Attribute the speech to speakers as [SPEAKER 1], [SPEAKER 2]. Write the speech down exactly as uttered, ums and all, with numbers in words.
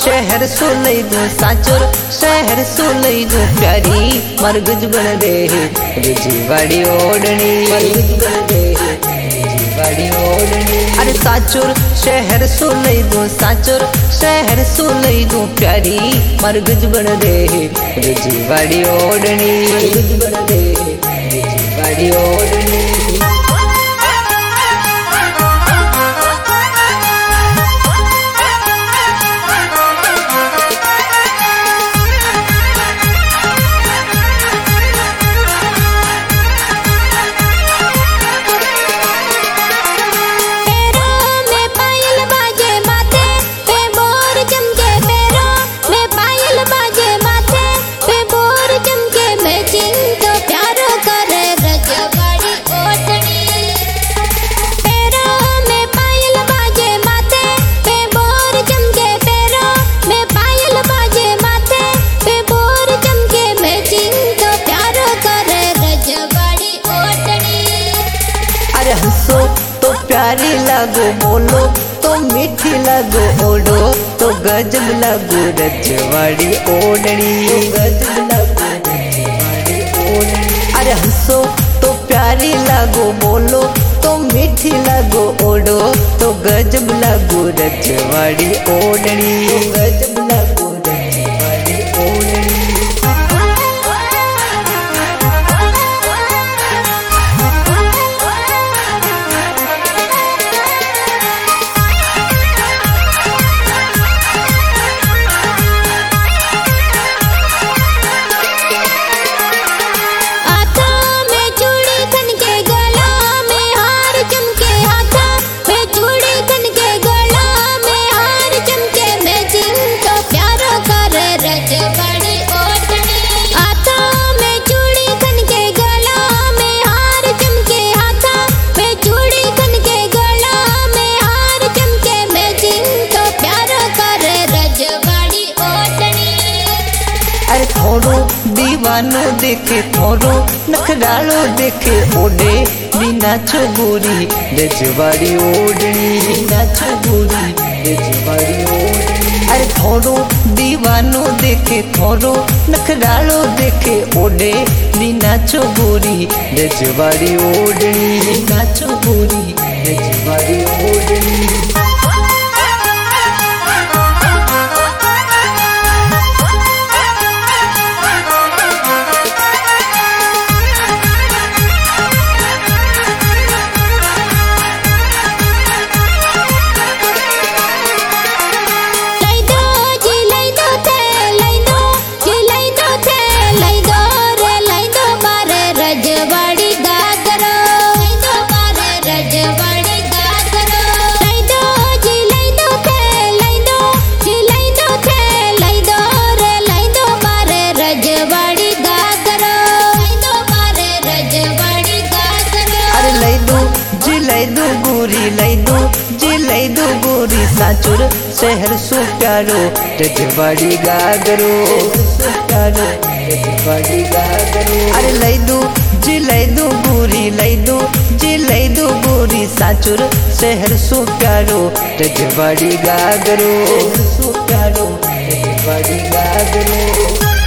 [SPEAKER 1] शहर सो लई दो साचोर शहर सो लई दो प्यारी मरगज बन दे रजवाड़ी ओढ़नी मरगज बन दे रजवाड़ी ओढ़नी। अरे साचोर शहर सो लई दो साचोर शहर सो लई दो प्यारी मरगज बन दे रजवाड़ी ओढ़नी मरगज बन दे रजवाड़ी ओढ़नी। हंसो तो प्यारी लागो बोलो तो मीठी लागो ओढ़ो तो गजब लागो रजवाड़ी ओढ़नी गजब लागो रजवाड़ी ओढ़नी। अरे हंसो तो प्यारी लागो बोलो तो मीठी लागो ओढ़ो तो गजब लागो रजवाड़ी ओढ़नी गजब लागो रजवाड़ी ओढ़नी। अरे थोड़ो दीवानो देखे थोड़ो नखरालो देखे ओढ़े बिना गोरी रजवाड़ी ओढ़नी बिना गोरी रजवाड़ी ओढ़नी। अरे थोड़ो दीवानो देखे थोड़ो नखरालो देखे ओढ़े बिना गोरी रजवाड़ी ओढ़नी बिना गोरी रजवाड़ी ओढ़नी। लई दो गोरी लई दो जी लई दो गोरी साचुर शहर सो प्यारो रजवाड़ी गागरो प्यारो रजवाड़ी गागरो। अरे लई दो जी लई दो गोरी लई दो जी लई दो गोरी साचुर शहर सो प्यारो रजवाड़ी गागरो सो प्यारो रजवाड़ी गागरो।